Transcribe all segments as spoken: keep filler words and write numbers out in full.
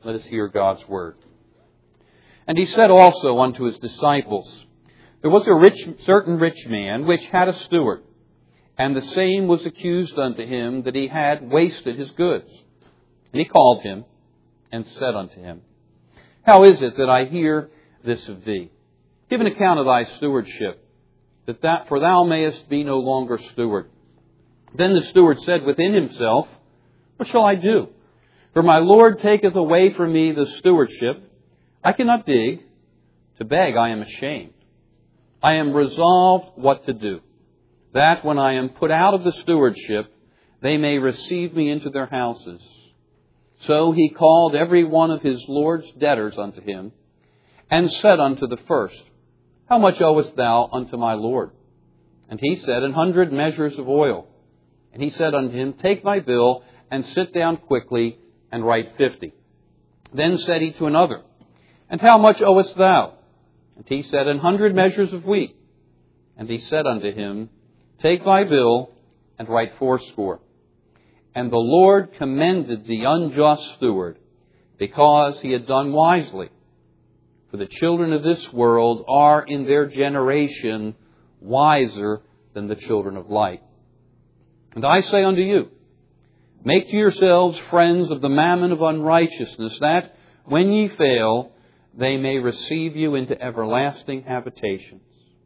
Let us hear God's word. And he said also unto his disciples, There was a rich, certain rich man which had a steward, and the same was accused unto him that he had wasted his goods. And he called him, and said unto him, How is it that I hear this of thee? Give an account of thy stewardship, that that for thou mayest be no longer steward. Then the steward said within himself, What shall I do? For my Lord taketh away from me the stewardship. I cannot dig. To beg I am ashamed. I am resolved what to do, that when I am put out of the stewardship, they may receive me into their houses. So he called every one of his Lord's debtors unto him, and said unto the first, How much owest thou unto my Lord? And he said, An hundred measures of oil. And he said unto him, Take thy bill, and sit down quickly, and write fifty. Then said he to another, And how much owest thou? And he said, An hundred measures of wheat. And he said unto him, Take thy bill, and write fourscore. And the Lord commended the unjust steward, because he had done wisely. For the children of this world are in their generation wiser than the children of light. And I say unto you, Make to yourselves friends of the mammon of unrighteousness, that when ye fail, they may receive you into everlasting habitations.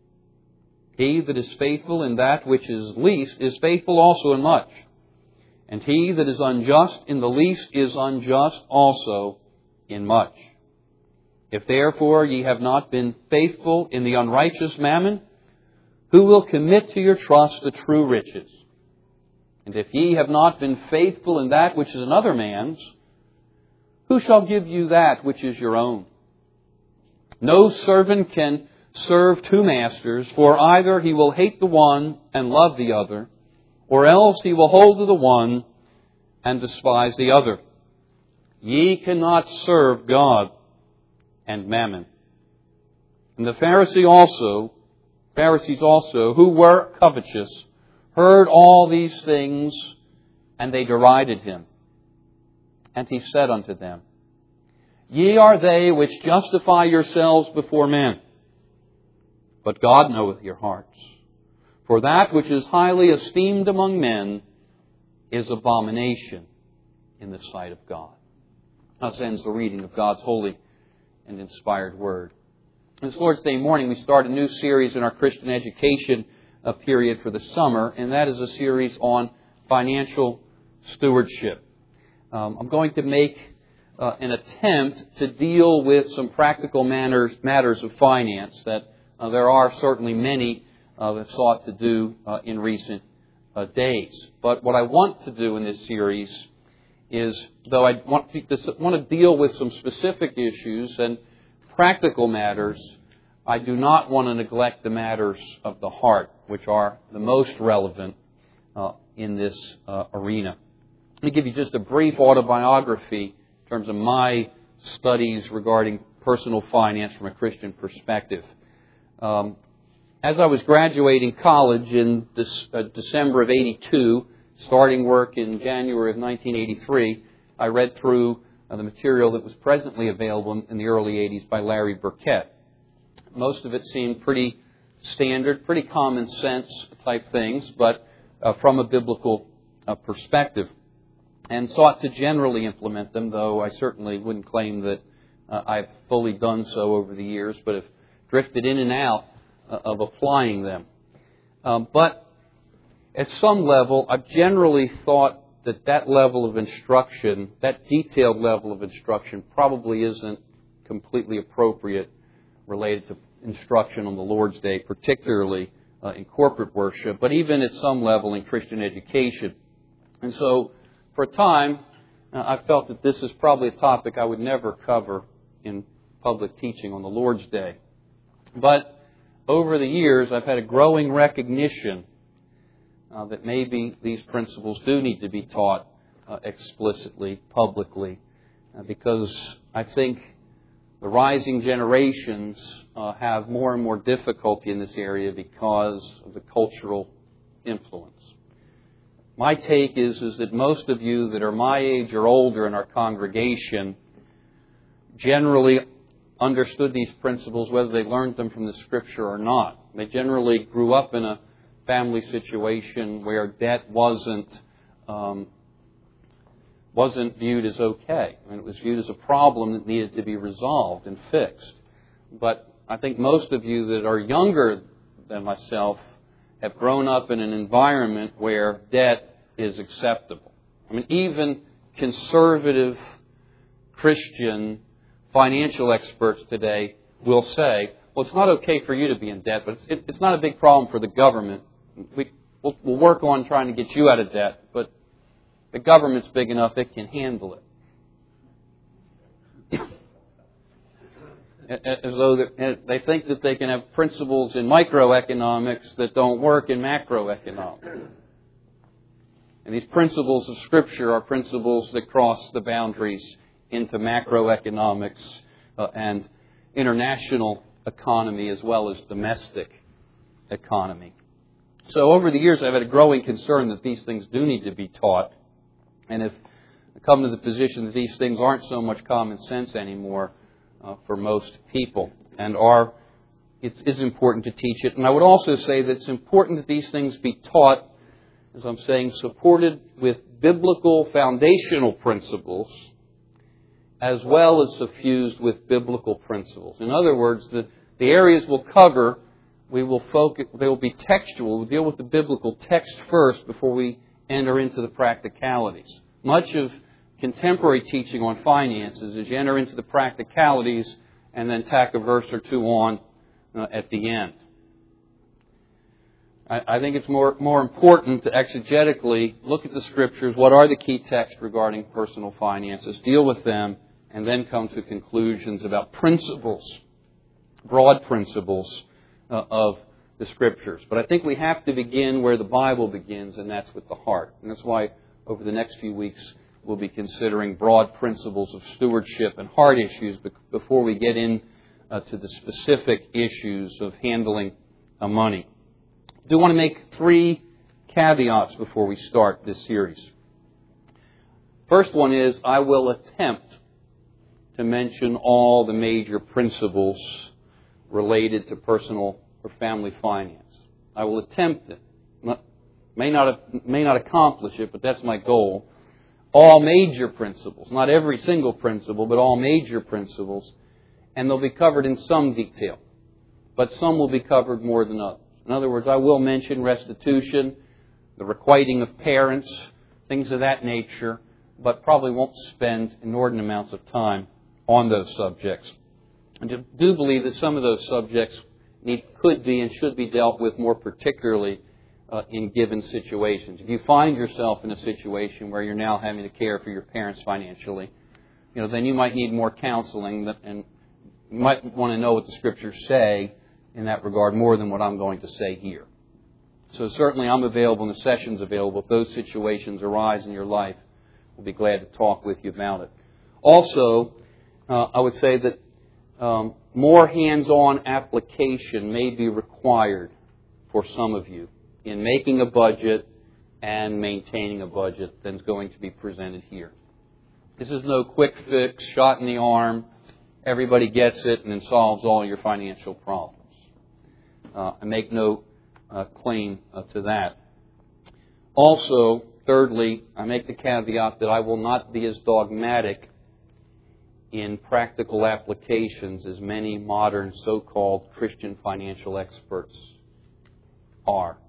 He that is faithful in that which is least is faithful also in much. And he that is unjust in the least is unjust also in much. If therefore ye have not been faithful in the unrighteous mammon, who will commit to your trust the true riches? And if ye have not been faithful in that which is another man's, who shall give you that which is your own? No servant can serve two masters, for either he will hate the one and love the other, or else he will hold to the one and despise the other. Ye cannot serve God and mammon. And the Pharisee also, Pharisees also, who were covetous, heard all these things, and they derided him. And he said unto them, Ye are they which justify yourselves before men, but God knoweth your hearts. For that which is highly esteemed among men is abomination in the sight of God. Thus ends the reading of God's holy and inspired Word. This Lord's Day morning we start a new series in our Christian education uh, period for the summer, and that is a series on financial stewardship. Um, I'm going to make uh, an attempt to deal with some practical matters, matters of finance that uh, there are certainly many Uh, have sought to do uh, in recent uh, days. But what I want to do in this series is, though I want to, want to deal with some specific issues and practical matters, I do not want to neglect the matters of the heart, which are the most relevant uh, in this uh, arena. Let me give you just a brief autobiography in terms of my studies regarding personal finance from a Christian perspective. Um, As I was graduating college in this, uh, December of eighty-two, starting work in January of nineteen eighty-three, I read through uh, the material that was presently available in, in the early eighties by Larry Burkett. Most of it seemed pretty standard, pretty common sense type things, but uh, from a biblical uh, perspective, and sought to generally implement them, though I certainly wouldn't claim that uh, I've fully done so over the years, but have drifted in and out of applying them. Um, but at some level, I've generally thought that that level of instruction, that detailed level of instruction, probably isn't completely appropriate related to instruction on the Lord's Day, particularly uh, in corporate worship, but even at some level in Christian education. And so, for a time, uh, I felt that this is probably a topic I would never cover in public teaching on the Lord's Day. But over the years, I've had a growing recognition uh, that maybe these principles do need to be taught uh, explicitly, publicly, uh, because I think the rising generations uh, have more and more difficulty in this area because of the cultural influence. My take is, is that most of you that are my age or older in our congregation generally understood these principles, whether they learned them from the Scripture or not. They generally grew up in a family situation where debt wasn't um, wasn't viewed as okay. I mean, it was viewed as a problem that needed to be resolved and fixed. But I think most of you that are younger than myself have grown up in an environment where debt is acceptable. I mean, even conservative Christian financial experts today will say, well, it's not okay for you to be in debt, but it's, it, it's not a big problem for the government. We, we'll, we'll work on trying to get you out of debt, but the government's big enough, it can handle it. As though they think that they can have principles in microeconomics that don't work in macroeconomics. And these principles of Scripture are principles that cross the boundaries into macroeconomics uh, and international economy as well as domestic economy. So over the years I've had a growing concern that these things do need to be taught. And if I come to the position that these things aren't so much common sense anymore uh, for most people, and are, it is important to teach it. And I would also say that it's important that these things be taught, as I'm saying, supported with biblical foundational principles as well as suffused with biblical principles. In other words, the, the areas we'll cover, we will focus, they will be textual. We'll deal with the biblical text first before we enter into the practicalities. Much of contemporary teaching on finances is you enter into the practicalities and then tack a verse or two on uh, at the end. I, I think it's more, more important to exegetically look at the Scriptures. What are the key texts regarding personal finances? Deal with them and then come to conclusions about principles, broad principles uh, of the Scriptures. But I think we have to begin where the Bible begins, and that's with the heart. And that's why over the next few weeks we'll be considering broad principles of stewardship and heart issues before we get in uh, to the specific issues of handling uh, money. I do want to make three caveats before we start this series. First one is I will attempt to mention all the major principles related to personal or family finance. I will attempt it. May not, may not accomplish it, but that's my goal. All major principles, not every single principle, but all major principles, and they'll be covered in some detail, but some will be covered more than others. In other words, I will mention restitution, the requiting of parents, things of that nature, but probably won't spend inordinate amounts of time on those subjects. And I do believe that some of those subjects need, could be and should be dealt with more particularly uh, in given situations. If you find yourself in a situation where you're now having to care for your parents financially, you know, then you might need more counseling, that, and you might want to know what the Scriptures say in that regard more than what I'm going to say here. So certainly I'm available and the session's available. If those situations arise in your life, we'll be glad to talk with you about it. Also, uh, I would say that um, more hands-on application may be required for some of you in making a budget and maintaining a budget than is going to be presented here. This is no quick fix, shot in the arm, everybody gets it and then solves all your financial problems. Uh, I make no uh, claim uh, to that. Also, thirdly, I make the caveat that I will not be as dogmatic in practical applications as many modern so-called Christian financial experts are.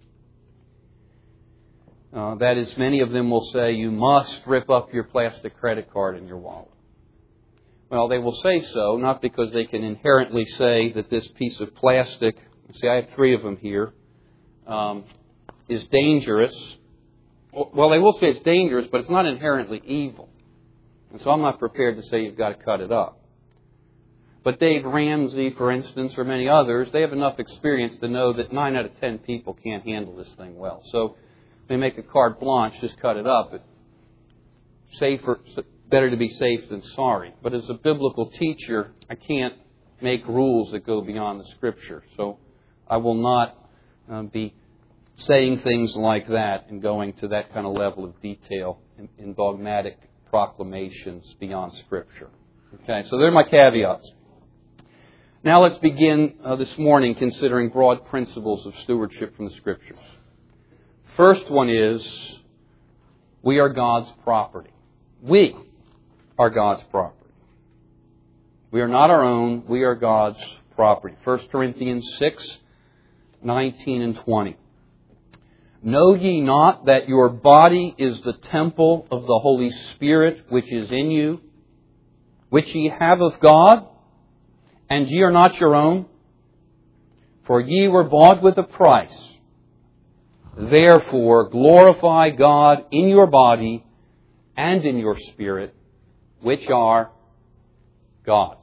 Uh, that is, many of them will say you must rip up your plastic credit card in your wallet. Well, they will say so, not because they can inherently say that this piece of plastic, see, I have three of them here, um, is dangerous. Well, they will say it's dangerous, but it's not inherently evil. And so I'm not prepared to say you've got to cut it up. But Dave Ramsey, for instance, or many others, they have enough experience to know that nine out of ten people can't handle this thing well. So they make a carte blanche, just cut it up. It's safer, better to be safe than sorry. But as a biblical teacher, I can't make rules that go beyond the Scripture. So I will not uh, be saying things like that and going to that kind of level of detail in, in dogmatic proclamations beyond Scripture. Okay, so there are my caveats. Now let's begin uh, this morning considering broad principles of stewardship from the Scriptures. First one is, we are God's property. We are God's property. We are not our own, we are God's property. First Corinthians six, nineteen and twenty. Know ye not that your body is the temple of the Holy Spirit which is in you, which ye have of God, and ye are not your own? For ye were bought with a price. Therefore glorify God in your body and in your spirit, which are God's.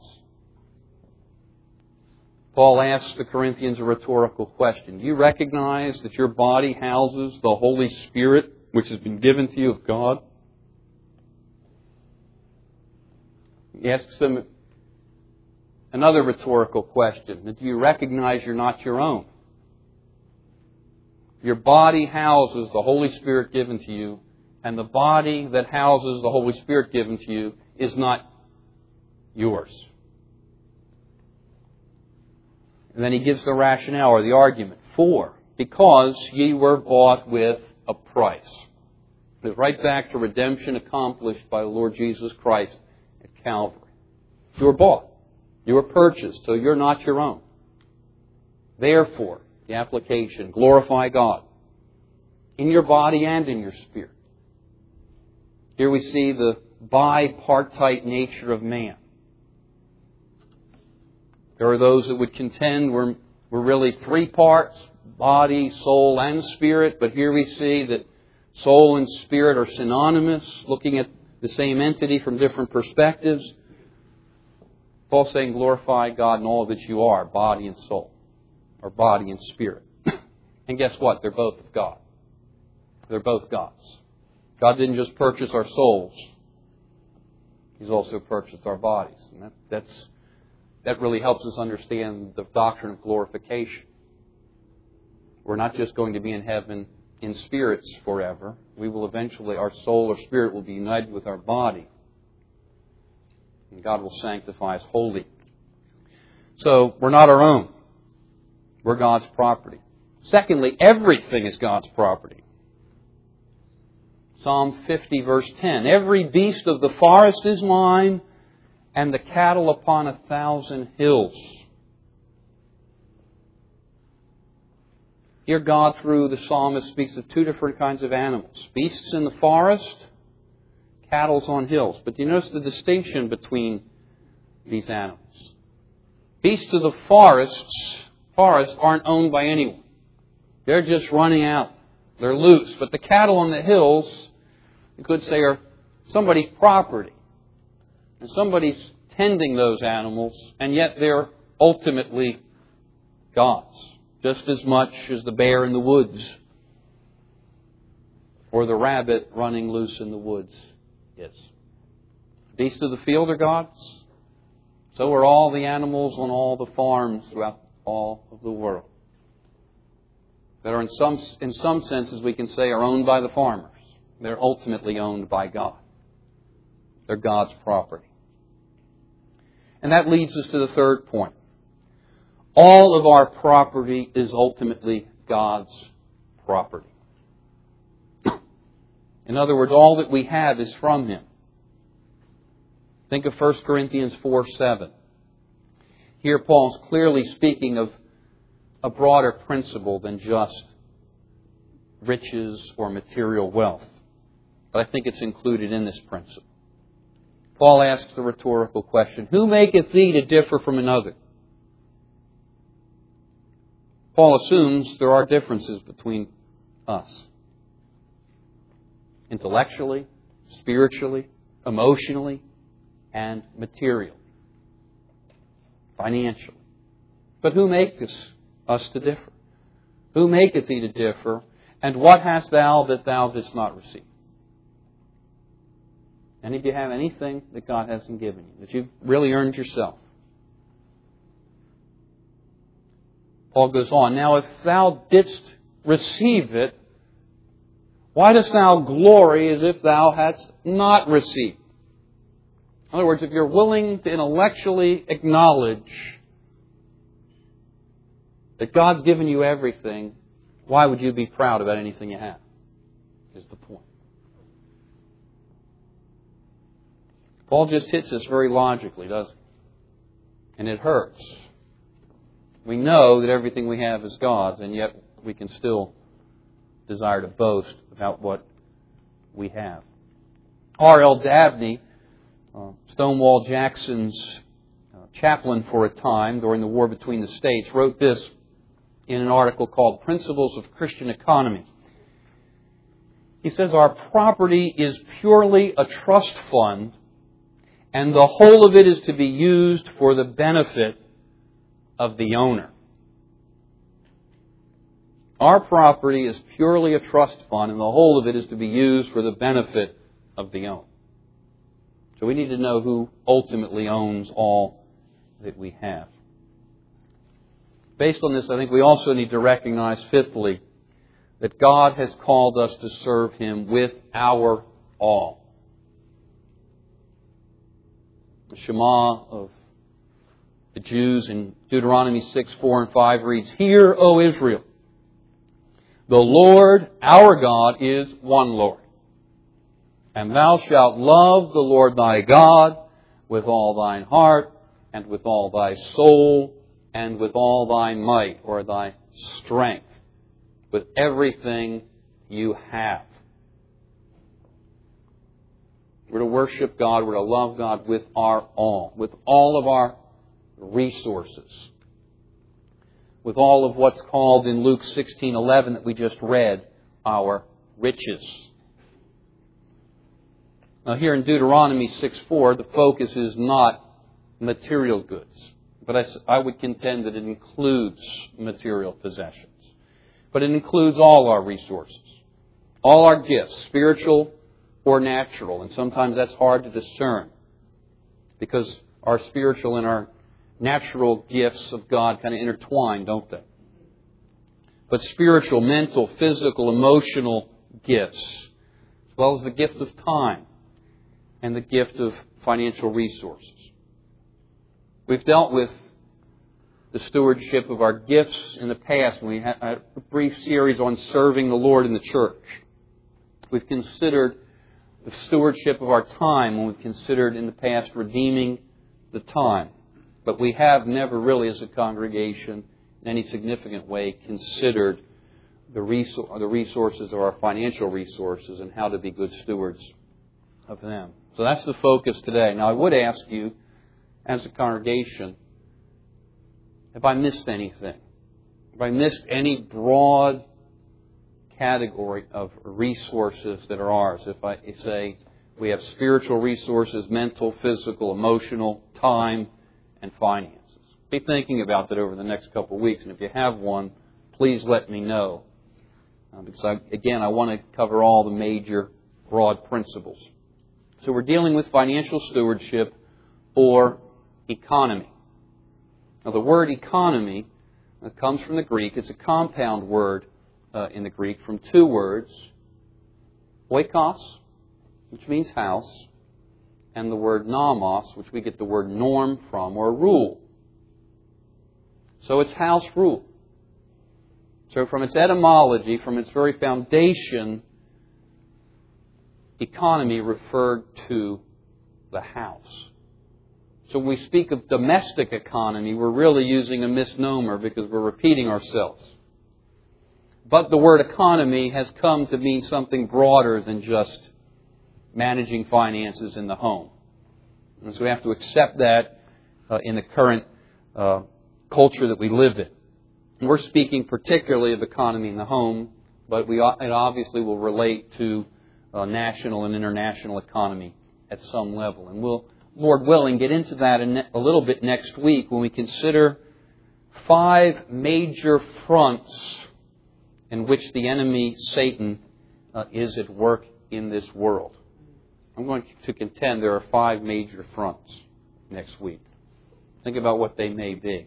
Paul asks the Corinthians a rhetorical question. Do you recognize that your body houses the Holy Spirit which has been given to you of God? He asks them another rhetorical question. Do you recognize you're not your own? Your body houses the Holy Spirit given to you, and the body that houses the Holy Spirit given to you is not yours. And then he gives the rationale or the argument. For, because ye were bought with a price. It's right back to redemption accomplished by the Lord Jesus Christ at Calvary. You were bought. You were purchased, so you're not your own. Therefore, the application, glorify God in your body and in your spirit. Here we see the bipartite nature of man. There are those that would contend we're, we're really three parts, body, soul, and spirit. But here we see that soul and spirit are synonymous, looking at the same entity from different perspectives. Paul's saying glorify God in all that you are, body and soul, or body and spirit. And guess what? They're both of God. They're both God's. God didn't just purchase our souls. He's also purchased our bodies. And that, that's... That really helps us understand the doctrine of glorification. We're not just going to be in heaven in spirits forever. We will eventually, our soul or spirit will be united with our body. And God will sanctify us wholly. So, we're not our own. We're God's property. Secondly, everything is God's property. Psalm fifty, verse ten. Every beast of the forest is mine, and the cattle upon a thousand hills. Here God, through the psalmist, speaks of two different kinds of animals. Beasts in the forest, cattle on hills. But do you notice the distinction between these animals? Beasts of the forests, forest aren't owned by anyone. They're just running out. They're loose. But the cattle on the hills, you could say, are somebody's property. And somebody's tending those animals, and yet they're ultimately God's, just as much as the bear in the woods or the rabbit running loose in the woods is. Beasts of the field are God's. So are all the animals on all the farms throughout all of the world. That are in some, in some senses, we can say, are owned by the farmers. They're ultimately owned by God. They're God's property. And that leads us to the third point. All of our property is ultimately God's property. In other words, all that we have is from Him. Think of First Corinthians four seven. Here Paul's clearly speaking of a broader principle than just riches or material wealth. But I think it's included in this principle. Paul asks the rhetorical question, who maketh thee to differ from another? Paul assumes there are differences between us. Intellectually, spiritually, emotionally, and materially. Financially. But who maketh us to differ? Who maketh thee to differ? And what hast thou that thou didst not receive? Any of you have anything that God hasn't given you, that you've really earned yourself? Paul goes on, now if thou didst receive it, why dost thou glory as if thou hadst not received? In other words, if you're willing to intellectually acknowledge that God's given you everything, why would you be proud about anything you have? Is the point. Paul just hits us very logically, doesn't he? And it hurts. We know that everything we have is God's, and yet we can still desire to boast about what we have. R L Dabney, uh, Stonewall Jackson's uh, chaplain for a time during the war between the states, wrote this in an article called Principles of Christian Economy. He says, our property is purely a trust fund, and the whole of it is to be used for the benefit of the owner. Our property is purely a trust fund, and the whole of it is to be used for the benefit of the owner. So we need to know who ultimately owns all that we have. Based on this, I think we also need to recognize, fifthly, that God has called us to serve Him with our all. The Shema of the Jews in Deuteronomy six, four, and five reads, Hear, O Israel, the Lord our God is one Lord. And thou shalt love the Lord thy God with all thine heart, and with all thy soul, and with all thy might, or thy strength, with everything you have. We're to worship God, we're to love God with our all, with all of our resources, with all of what's called in Luke sixteen eleven that we just read, our riches. Now here in Deuteronomy six four, the focus is not material goods. But I, I would contend that it includes material possessions. But it includes all our resources, all our gifts, spiritual or natural. And sometimes that's hard to discern because our spiritual and our natural gifts of God kind of intertwine, don't they? But spiritual, mental, physical, emotional gifts, as well as the gift of time and the gift of financial resources. We've dealt with the stewardship of our gifts in the past. We had a brief series on serving the Lord in the church. We've considered the stewardship of our time when we've considered in the past redeeming the time. But we have never really, as a congregation, in any significant way, considered the resources of our financial resources and how to be good stewards of them. So that's the focus today. Now, I would ask you, as a congregation, have I missed anything? Have I missed any broad category of resources that are ours? If I say we have spiritual resources, mental, physical, emotional, time, and finances. Be thinking about that over the next couple of weeks. And if you have one, please let me know. Uh, because, I, again, I want to cover all the major broad principles. So we're dealing with financial stewardship or economy. Now, the word economy uh, comes from the Greek. It's a compound word uh, in the Greek from two words, oikos, which means house, and the word nomos, which we get the word norm from, or rule. So it's house rule. So from its etymology, from its very foundation, economy referred to the house. So when we speak of domestic economy, we're really using a misnomer because we're repeating ourselves. But the word economy has come to mean something broader than just managing finances in the home. And so we have to accept that uh, in the current uh, culture that we live in. And we're speaking particularly of economy in the home, but we it obviously will relate to uh, national and international economy at some level. And we'll, Lord willing, get into that in a little bit next week when we consider five major fronts in which the enemy, Satan, uh, is at work in this world. I'm going to contend there are five major fronts next week. Think about what they may be.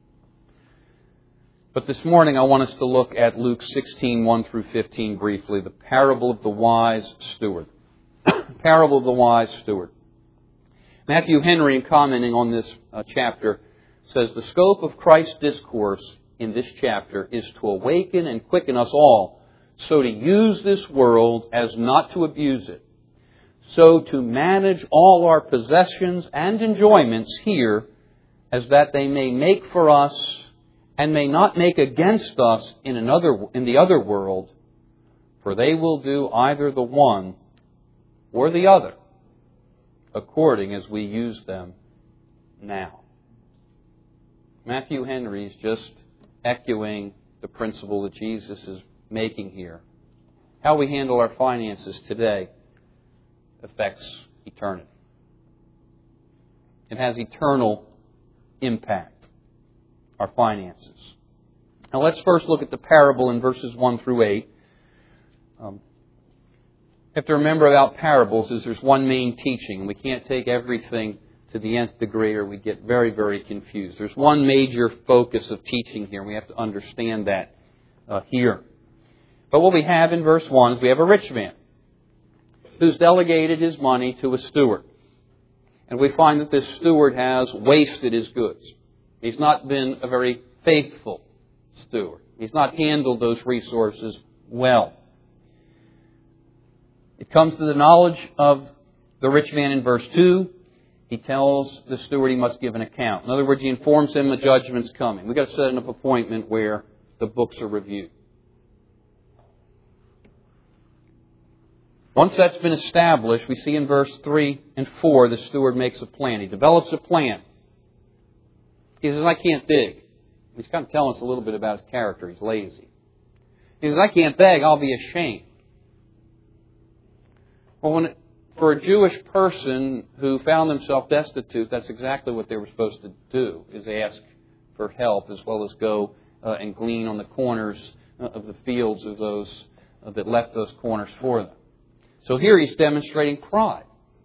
But this morning I want us to look at Luke sixteen, one through fifteen briefly, the parable of the wise steward. Parable of the wise steward. Matthew Henry, in commenting on this uh, chapter, says, the scope of Christ's discourse in this chapter is to awaken and quicken us all, so to use this world as not to abuse it, so to manage all our possessions and enjoyments here as that they may make for us and may not make against us in another in the other world, for they will do either the one or the other, according as we use them now. Matthew Henry is just echoing the principle that Jesus is making here. How we handle our finances today affects eternity. It has eternal impact, our finances. Now let's first look at the parable in verses one through eight. Um, you have to remember about parables is there's one main teaching. We can't take everything to the nth degree or we get very, very confused. There's one major focus of teaching here, and we have to understand that uh, here. But what we have in verse one is we have a rich man who's delegated his money to a steward. And we find that this steward has wasted his goods. He's not been a very faithful steward. He's not handled those resources well. It comes to the knowledge of the rich man in verse two. He tells the steward he must give an account. In other words, he informs him the judgment's coming. We've got to set up an appointment where the books are reviewed. Once that's been established, we see in verse three and four, the steward makes a plan. He develops a plan. He says, I can't dig. He's kind of telling us a little bit about his character. He's lazy. He says, I can't beg. I'll be ashamed. Well, when it, for a Jewish person who found themselves destitute, that's exactly what they were supposed to do, is ask for help as well as go uh, and glean on the corners of the fields of those uh, that left those corners for them. So here he's demonstrating pride.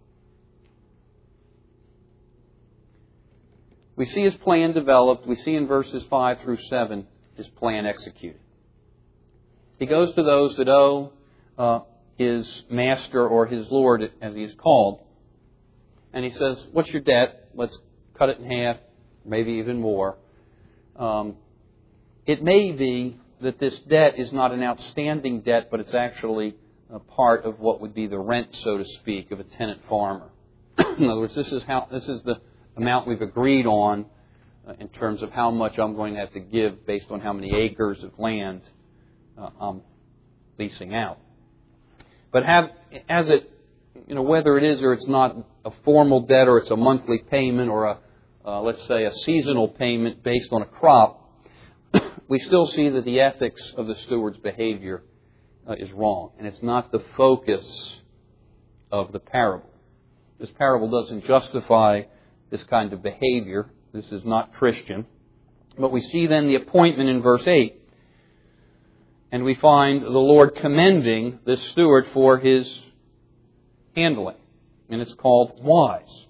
We see his plan developed. We see in verses five through seven his plan executed. He goes to those that owe uh, his master or his lord, as he is called, and he says, what's your debt? Let's cut it in half, maybe even more. Um, it may be that this debt is not an outstanding debt, but it's actually a part of what would be the rent, so to speak, of a tenant farmer. In other words, this is how this is the amount we've agreed on uh, in terms of how much I'm going to have to give based on how many acres of land uh, I'm leasing out. But have, as it, you know, whether it is or it's not a formal debt or it's a monthly payment or a, uh, let's say, a seasonal payment based on a crop, we still see that the ethics of the steward's behavior uh, is wrong. And it's not the focus of the parable. This parable doesn't justify this kind of behavior. This is not Christian. But we see then the appointment in verse eight. And we find the Lord commending this steward for his handling. And it's called wise.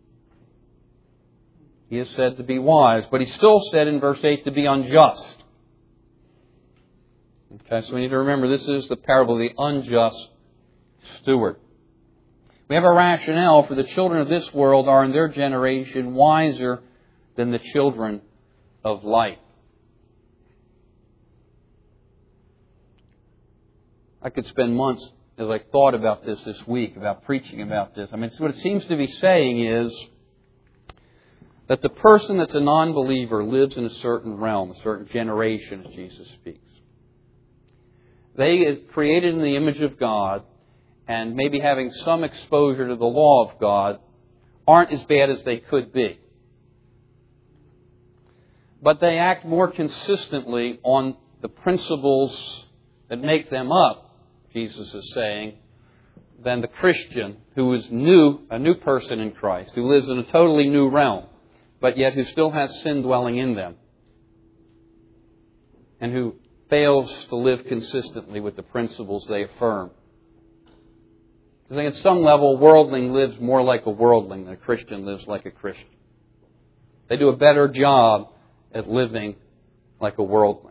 He is said to be wise, but he's still said in verse eight to be unjust. Okay, so we need to remember this is the parable of the unjust steward. We have a rationale for the children of this world are in their generation wiser than the children of light. I could spend months as I thought about this this week, about preaching about this. I mean, what it seems to be saying is that the person that's a non-believer lives in a certain realm, a certain generation, as Jesus speaks. They are created in the image of God, and maybe having some exposure to the law of God, aren't as bad as they could be. But they act more consistently on the principles that make them up, Jesus is saying, than the Christian who is new, a new person in Christ, who lives in a totally new realm, but yet who still has sin dwelling in them, and who fails to live consistently with the principles they affirm. I think at some level, a worldling lives more like a worldling than a Christian lives like a Christian. They do a better job at living like a worldling.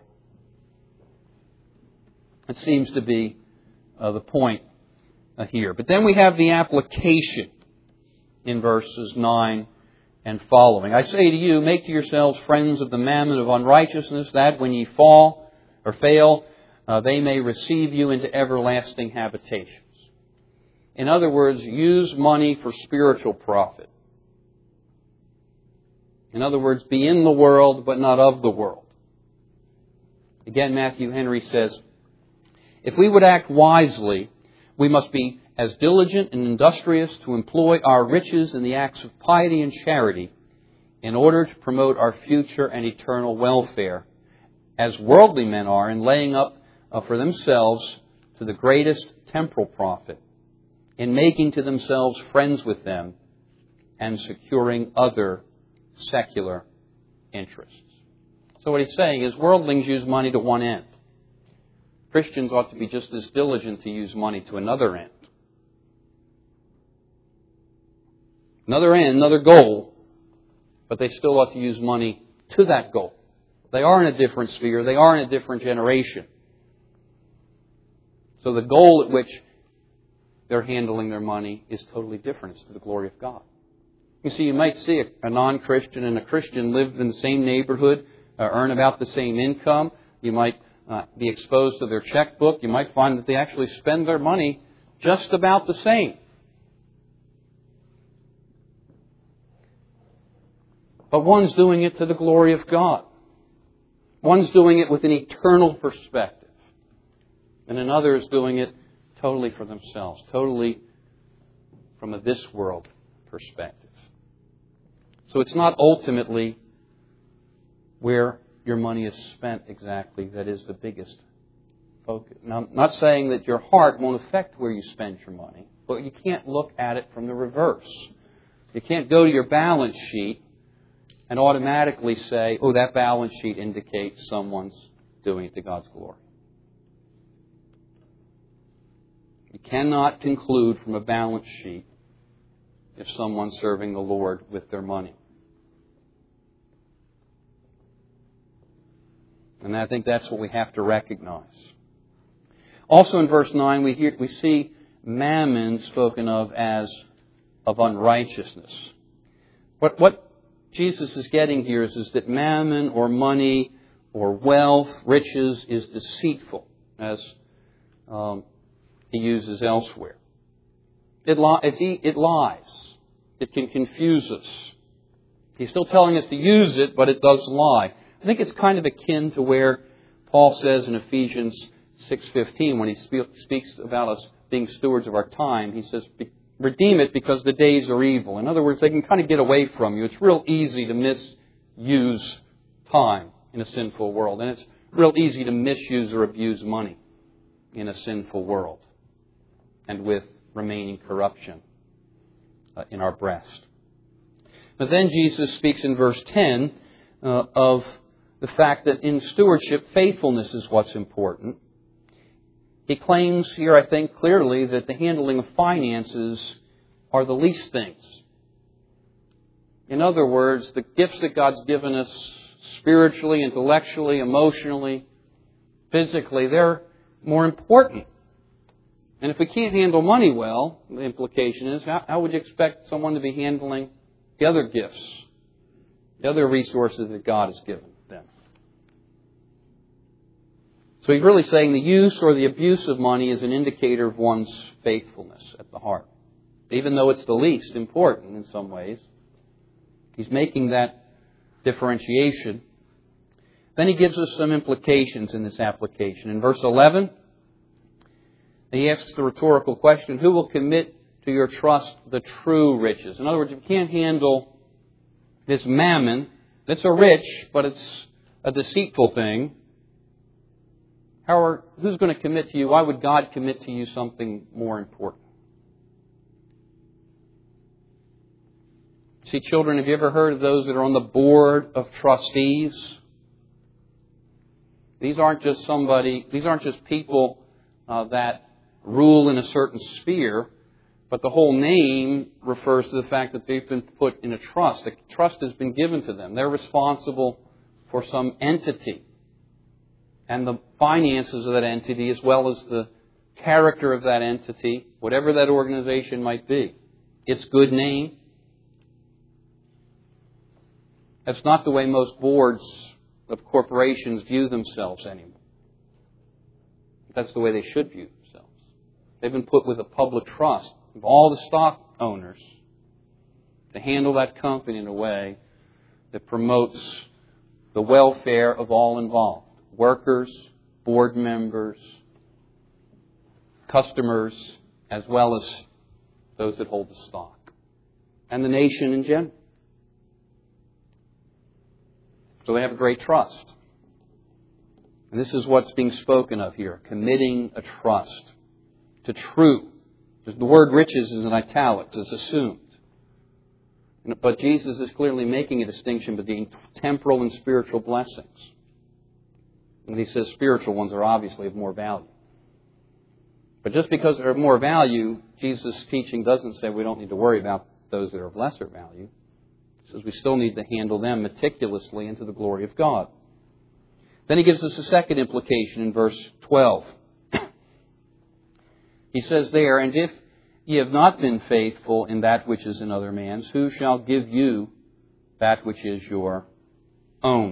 It seems to be uh, the point uh, here. But then we have the application in verses nine and following. I say to you, make to yourselves friends of the mammon of unrighteousness, that when ye fall or fail, uh, they may receive you into everlasting habitations. In other words, use money for spiritual profit. In other words, be in the world, but not of the world. Again, Matthew Henry says, if we would act wisely, we must be as diligent and industrious to employ our riches in the acts of piety and charity in order to promote our future and eternal welfare, as worldly men are in laying up uh, for themselves to the greatest temporal profit, in making to themselves friends with them, and securing other secular interests. So what he's saying is worldlings use money to one end. Christians ought to be just as diligent to use money to another end. Another end, another goal, but they still ought to use money to that goal. They are in a different sphere. They are in a different generation. So the goal at which they're handling their money is totally different. It's to the glory of God. You see, you might see a, a non-Christian and a Christian live in the same neighborhood, uh, earn about the same income. You might uh, be exposed to their checkbook. You might find that they actually spend their money just about the same. But one's doing it to the glory of God. One's doing it with an eternal perspective. And another is doing it totally for themselves, totally from a this world perspective. So it's not ultimately where your money is spent exactly that is the biggest focus. Now, I'm not saying that your heart won't affect where you spend your money, but you can't look at it from the reverse. You can't go to your balance sheet and automatically say, oh, that balance sheet indicates someone's doing it to God's glory. You cannot conclude from a balance sheet if someone's serving the Lord with their money. And I think that's what we have to recognize. Also in verse nine, we hear, we see mammon spoken of as of unrighteousness. What, what Jesus is getting here is, is that mammon or money or wealth, riches, is deceitful, as um, he uses elsewhere. It, li- it lies. It can confuse us. He's still telling us to use it, but it does lie. I think it's kind of akin to where Paul says in Ephesians six fifteen, when he spe- speaks about us being stewards of our time, he says, redeem it because the days are evil. In other words, they can kind of get away from you. It's real easy to misuse time in a sinful world. And it's real easy to misuse or abuse money in a sinful world and with remaining corruption uh, in our breast. But then Jesus speaks in verse ten uh, of the fact that in stewardship, faithfulness is what's important. He claims here, I think, clearly that the handling of finances are the least things. In other words, the gifts that God's given us spiritually, intellectually, emotionally, physically, they're more important. And if we can't handle money well, the implication is, how, how would you expect someone to be handling the other gifts, the other resources that God has given them? So he's really saying the use or the abuse of money is an indicator of one's faithfulness at the heart. Even though it's the least important in some ways. He's making that differentiation. Then he gives us some implications in this application. In verse eleven, he asks the rhetorical question, who will commit to your trust the true riches? In other words, if you can't handle this mammon, it's a rich, but it's a deceitful thing, How are, who's going to commit to you? Why would God commit to you something more important? See, children, have you ever heard of those that are on the board of trustees? These aren't just somebody, these aren't just people uh, that rule in a certain sphere, but the whole name refers to the fact that they've been put in a trust. A trust has been given to them. They're responsible for some entity and the finances of that entity, as well as the character of that entity, whatever that organization might be. Its good name, That's not the way most boards of corporations view themselves anymore. That's the way they should view themselves. They've been put with a public trust of all the stock owners to handle that company in a way that promotes the welfare of all involved. Workers, board members, customers, as well as those that hold the stock. And the nation in general. So they have a great trust. And this is what's being spoken of here. Committing a trust to true. The word riches is in italics. It's assumed. But Jesus is clearly making a distinction between temporal and spiritual blessings. And he says spiritual ones are obviously of more value. But just because they're of more value, Jesus' teaching doesn't say we don't need to worry about those that are of lesser value. He says we still need to handle them meticulously into the glory of God. Then he gives us a second implication in verse twelve. He says there, and if ye have not been faithful in that which is another man's, who shall give you that which is your own?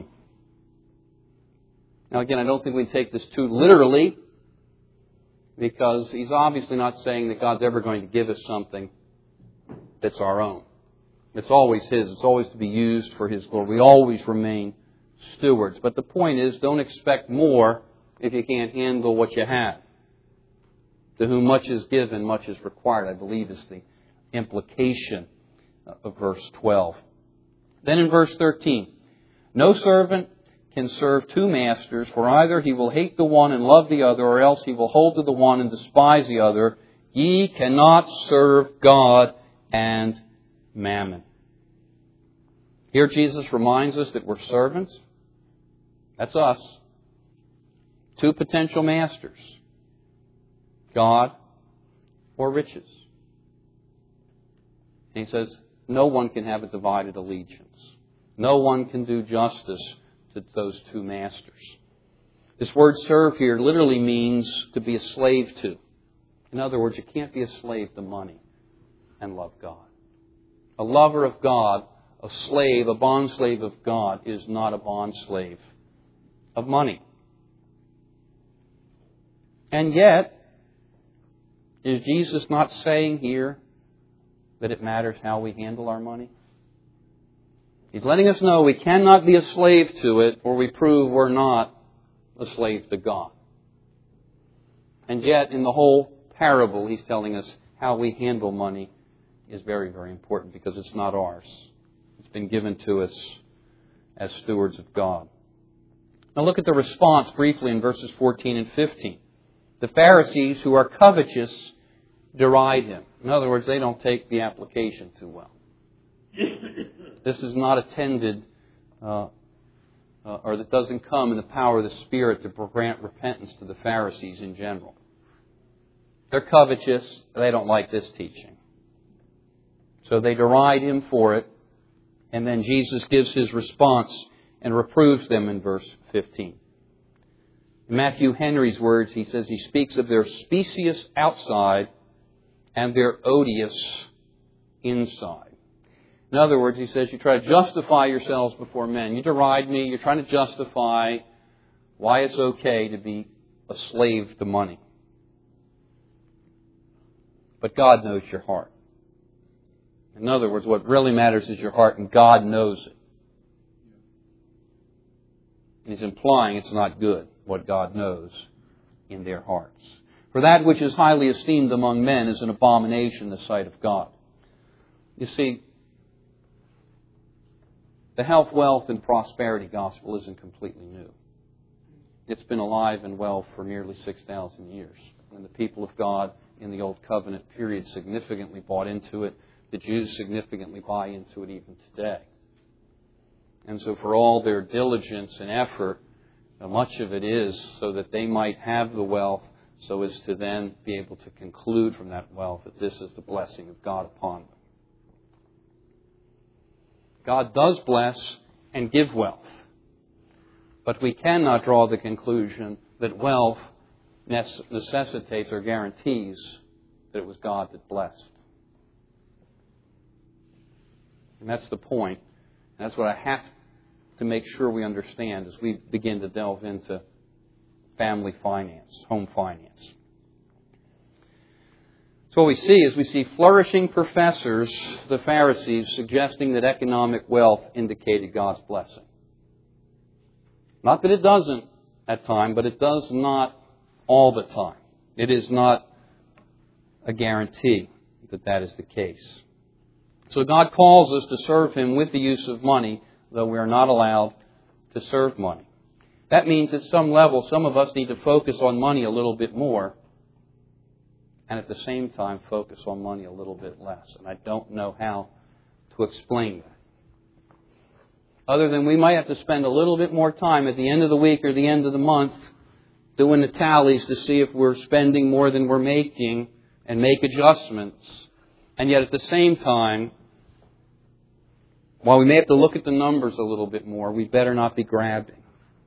Now again, I don't think we take this too literally, because he's obviously not saying that God's ever going to give us something that's our own. It's always His. It's always to be used for His glory. We always remain stewards. But the point is, don't expect more if you can't handle what you have. To whom much is given, much is required, I believe is the implication of verse twelve. Then in verse thirteen, no servant can serve two masters, for either he will hate the one and love the other, or else he will hold to the one and despise the other. Ye cannot serve God and mammon. Here Jesus reminds us that we're servants. That's us. Two potential masters. God or riches. And he says, no one can have a divided allegiance. No one can do justice to those two masters. This word serve here literally means to be a slave to. In other words, you can't be a slave to money and love God. A lover of God, a slave, a bondslave of God, is not a bondslave of money. And yet, is Jesus not saying here that it matters how we handle our money? He's letting us know we cannot be a slave to it, or we prove we're not a slave to God. And yet, in the whole parable, he's telling us how we handle money is very, very important, because it's not ours. It's been given to us as stewards of God. Now look at the response briefly in verses fourteen and fifteen. The Pharisees, who are covetous, deride him. In other words, they don't take the application too well. This is not attended, uh, uh, or that doesn't come in the power of the Spirit to grant repentance to the Pharisees in general. They're covetous. They don't like this teaching. So they deride him for it. And then Jesus gives his response and reproves them in verse fifteen. In Matthew Henry's words, he says he speaks of their specious outside and their odious inside. In other words, he says you try to justify yourselves before men. You deride me. You're trying to justify why it's okay to be a slave to money. But God knows your heart. In other words, what really matters is your heart, and God knows it. He's implying it's not good, what God knows in their hearts. For that which is highly esteemed among men is an abomination in the sight of God. You see, the health, wealth, and prosperity gospel isn't completely new. It's been alive and well for nearly six thousand years. And the people of God in the Old Covenant period significantly bought into it. The Jews significantly buy into it even today. And so for all their diligence and effort, much of it is so that they might have the wealth, so as to then be able to conclude from that wealth that this is the blessing of God upon them. God does bless and give wealth. But we cannot draw the conclusion that wealth necessitates or guarantees that it was God that blessed. And that's the point. And that's what I have to make sure we understand as we begin to delve into family finance, home finance. So what we see is we see flourishing professors, the Pharisees, suggesting that economic wealth indicated God's blessing. Not that it doesn't at times, but it does not all the time. It is not a guarantee that that is the case. So God calls us to serve Him with the use of money, though we are not allowed to serve money. That means at some level, some of us need to focus on money a little bit more, and at the same time focus on money a little bit less. And I don't know how to explain that. Other than we might have to spend a little bit more time at the end of the week or the end of the month doing the tallies to see if we're spending more than we're making and make adjustments. And yet at the same time, while we may have to look at the numbers a little bit more, we better not be grabbing.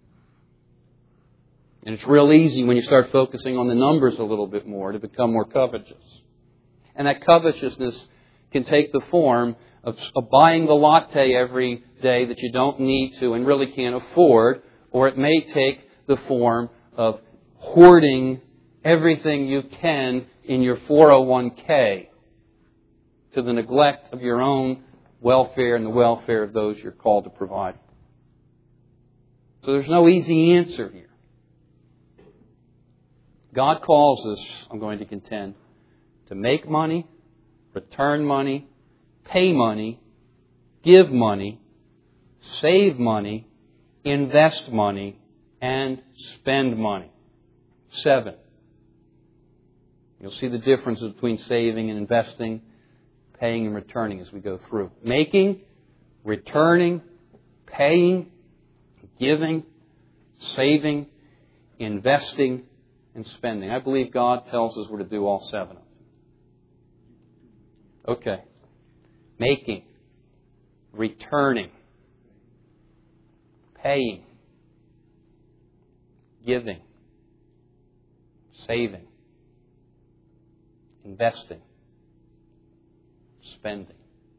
And it's real easy when you start focusing on the numbers a little bit more to become more covetous. And that covetousness can take the form of, of buying the latte every day that you don't need to and really can't afford, or it may take the form of hoarding everything you can in your four oh one k to the neglect of your own welfare and the welfare of those you're called to provide. So there's no easy answer here. God calls us, I'm going to contend, to make money, return money, pay money, give money, save money, invest money, and spend money. Seven. You'll see the difference between saving and investing, paying and returning as we go through. Making, returning, paying, giving, saving, investing, and spending. I believe God tells us we're to do all seven of them. Okay. Making, returning, paying, giving, saving, investing, spending.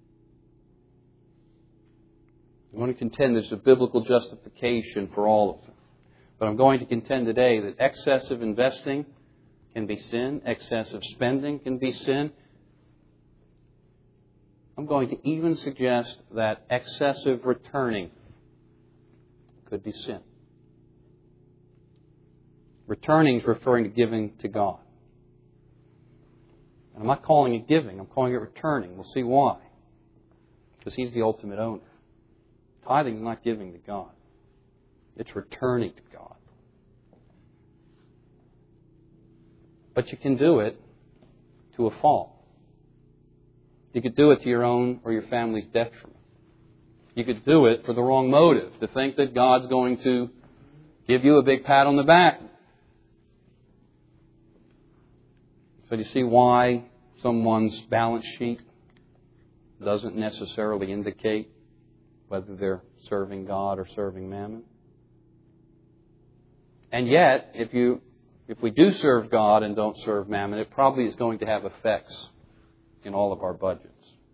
I want to contend there's a biblical justification for all of them. But I'm going to contend today that excessive investing can be sin, excessive spending can be sin. I'm going to even suggest that excessive returning could be sin. Returning is referring to giving to God. And I'm not calling it giving, I'm calling it returning. We'll see why. Because He's the ultimate owner. Tithing is not giving to God. It's returning to God. But you can do it to a fault. You could do it to your own or your family's detriment. You could do it for the wrong motive, to think that God's going to give you a big pat on the back. So do you see why someone's balance sheet doesn't necessarily indicate whether they're serving God or serving mammon? And yet, if you if we do serve God and don't serve mammon, it probably is going to have effects in all of our budgets.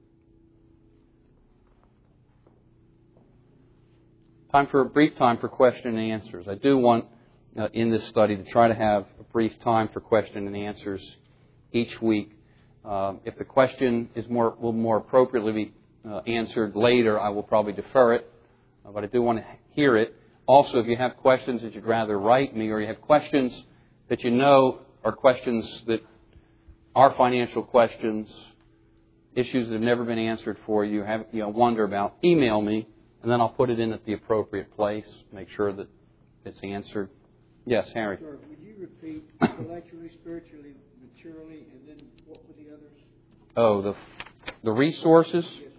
Time for a brief time for question and answers. I do want uh, in this study to try to have a brief time for question and answers each week. Uh, if the question is more will more appropriately be uh, answered later, I will probably defer it, uh, but I do want to hear it. Also, if you have questions that you'd rather write me, or you have questions that you know are questions that are financial questions, issues that have never been answered for you, have you know, wonder about, email me, and then I'll put it in at the appropriate place, make sure that it's answered. Yes, Harry. Sure. Would you repeat intellectually, spiritually, maturely, and then what were the others? Oh, the the resources? Yes, sir.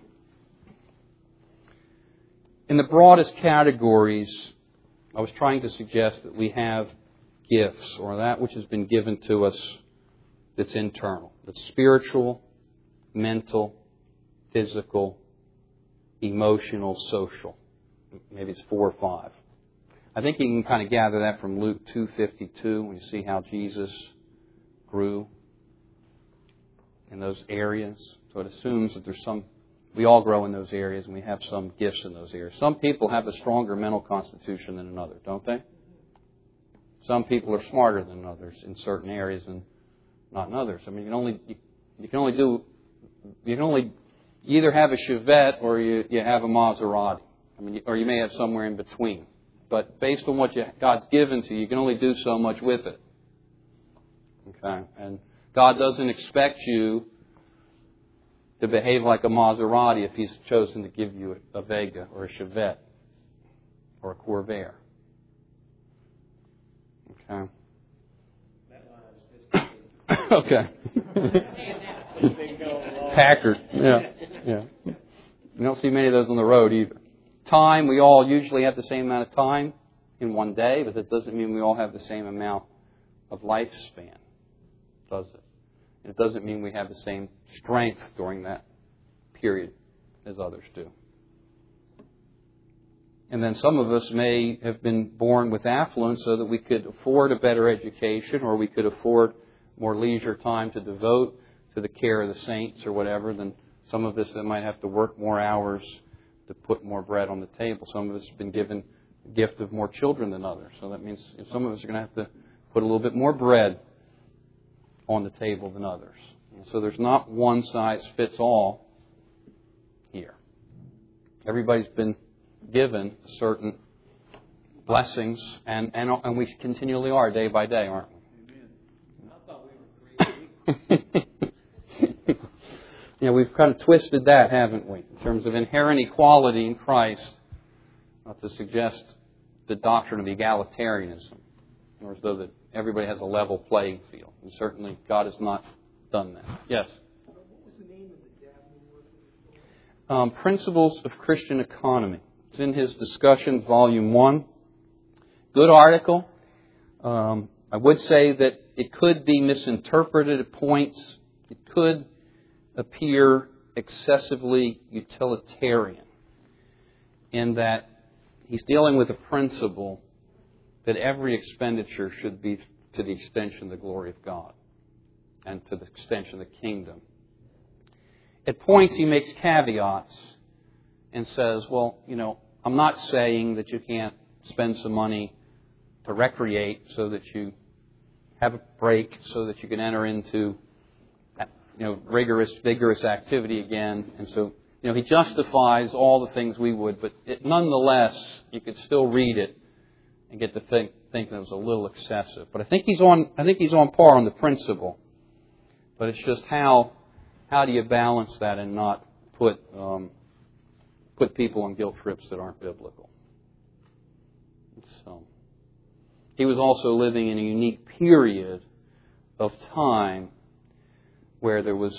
In the broadest categories, I was trying to suggest that we have gifts, or that which has been given to us that's internal, that's spiritual, mental, physical, emotional, social. Maybe it's four or five. I think you can kind of gather that from Luke two fifty-two when you see how Jesus grew in those areas. So it assumes that there's some we all grow in those areas, and we have some gifts in those areas. Some people have a stronger mental constitution than another, don't they? Some people are smarter than others in certain areas and not in others. I mean, you can only you, you can only do you can only you either have a Chevette or you, you have a Maserati. I mean, or you may have somewhere in between. But based on what you, God's given to you, you can only do so much with it. Okay, and God doesn't expect you to behave like a Maserati if He's chosen to give you a Vega or a Chevette or a Corvair. Okay. Okay. Packard. Yeah. Yeah. You don't see many of those on the road either. Time, we all usually have the same amount of time in one day, but that doesn't mean we all have the same amount of lifespan, does it? And it doesn't mean we have the same strength during that period as others do. And then some of us may have been born with affluence so that we could afford a better education, or we could afford more leisure time to devote to the care of the saints or whatever than some of us that might have to work more hours to put more bread on the table. Some of us have been given the gift of more children than others. So that means some of us are going to have to put a little bit more bread on the table than others. And so there's not one size fits all here. Everybody's been given certain blessings, and, and, and we continually are day by day, aren't we? Amen. I thought we were created. You know, we've kind of twisted that, haven't we, in terms of inherent equality in Christ, not to suggest the doctrine of egalitarianism, or as though that everybody has a level playing field. And certainly God has not done that. Yes? What was the name of the Dabney work? Um, Principles of Christian Economy. It's in his Discussions, Volume one. Good article. Um, I would say that it could be misinterpreted at points. It could appear excessively utilitarian in that he's dealing with a principle that every expenditure should be to the extension of the glory of God and to the extension of the kingdom. At points he makes caveats and says, well, you know, I'm not saying that you can't spend some money to recreate so that you have a break so that you can enter into you know, rigorous, vigorous activity again. And so, you know, he justifies all the things we would, but it, nonetheless, you could still read it and get to think, think that it was a little excessive. But I think he's on, I think he's on par on the principle. But it's just how, how do you balance that and not put, um, put people on guilt trips that aren't biblical? So, he was also living in a unique period of time where there was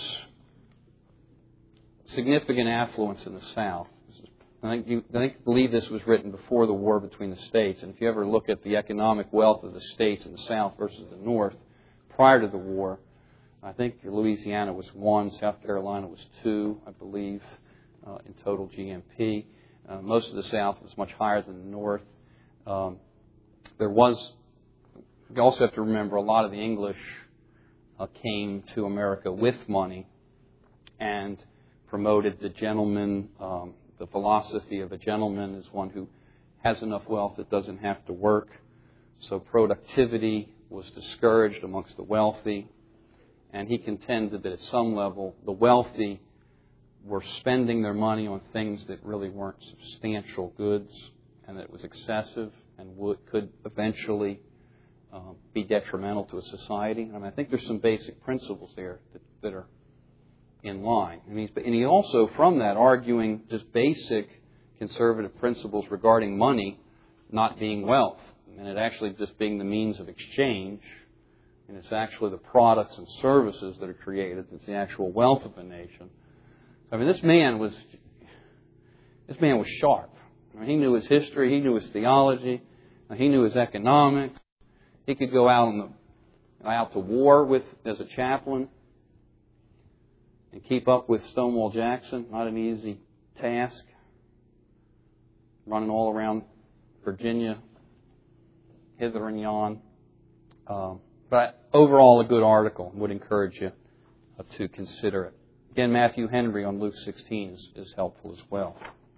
significant affluence in the South. I think you I think believe this was written before the war between the states. And if you ever look at the economic wealth of the states in the South versus the North prior to the war, I think Louisiana was one, South Carolina was two, I believe, uh, in total G M P. Uh, most of the South was much higher than the North. Um, there was, you also have to remember, a lot of the English Uh, came to America with money and promoted the gentleman. Um, the philosophy of a gentleman is one who has enough wealth that doesn't have to work. So productivity was discouraged amongst the wealthy. And he contended that at some level the wealthy were spending their money on things that really weren't substantial goods and that it was excessive and would, could eventually Um, be detrimental to a society. I mean, I think there's some basic principles there that, that are in line. And, he's, and he also, from that, arguing just basic conservative principles regarding money not being wealth, and it actually just being the means of exchange, and it's actually the products and services that are created. It's the actual wealth of a nation. I mean, this man was this man was sharp. I mean, he knew his history. He knew his theology. He knew his economics. He could go out on the, out to war with as a chaplain and keep up with Stonewall Jackson. Not an easy task. Running all around Virginia, hither and yon. Um, but overall, a good article. Would encourage you uh, to consider it. Again, Matthew Henry on Luke sixteen is, is helpful as well.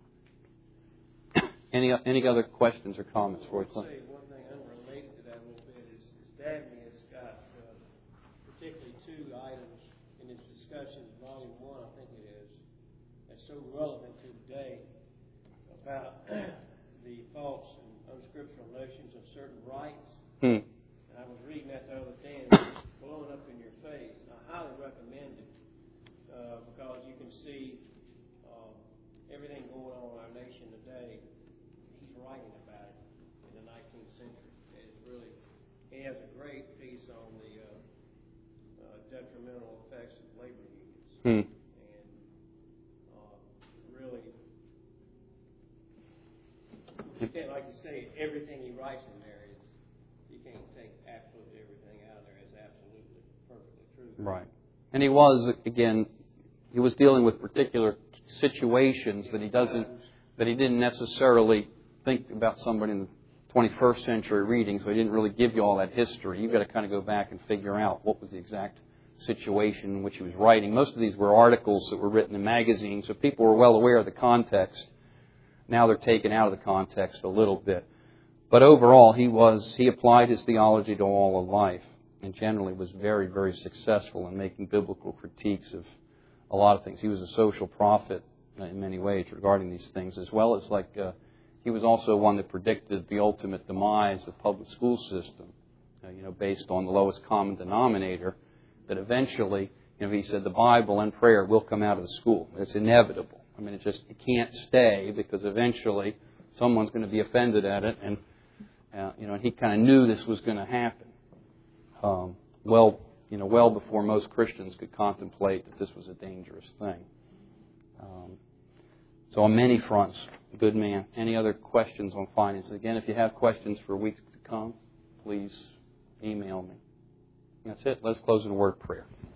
Any any other questions or comments before we close? I want to say one thing unrelated to that a little bit is, is Dabney has got uh, particularly two items in his discussion, volume one, I think it is, that's so relevant to today about the false and unscriptural notions of certain rights. Hmm. And I was reading that the other day and it was blowing up in your face. I highly recommend it uh, because you can see uh, everything going on in our nation today. He's writing about it in the nineteenth century. It's really, he has a great piece on the uh, uh, detrimental effects of labor unions. Hmm. And uh, really, you can't, like you say, everything he writes in there is, you can't take absolutely everything out of there as absolutely perfectly true. Right. And he was, again, he was dealing with particular situations that he doesn't, that he didn't necessarily think about somebody in the twenty-first century reading, so he didn't really give you all that history. You've got to kind of go back and figure out what was the exact situation in which he was writing. Most of these were articles that were written in magazines, so people were well aware of the context. Now they're taken out of the context a little bit. But overall, he was he applied his theology to all of life, and generally was very, very successful in making biblical critiques of a lot of things. He was a social prophet in many ways regarding these things, as well as like uh, he was also one that predicted the ultimate demise of public school system, uh, you know, based on the lowest common denominator, that eventually, you know, he said the Bible and prayer will come out of the school. It's inevitable. I mean, it just it can't stay because eventually someone's going to be offended at it, and uh, you know, and he kind of knew this was going to happen. Um, well, you know, well before most Christians could contemplate that this was a dangerous thing. Um, so on many fronts, good man. Any other questions on finances? Again, if you have questions for weeks to come, please email me. That's it. Let's close in a word of prayer.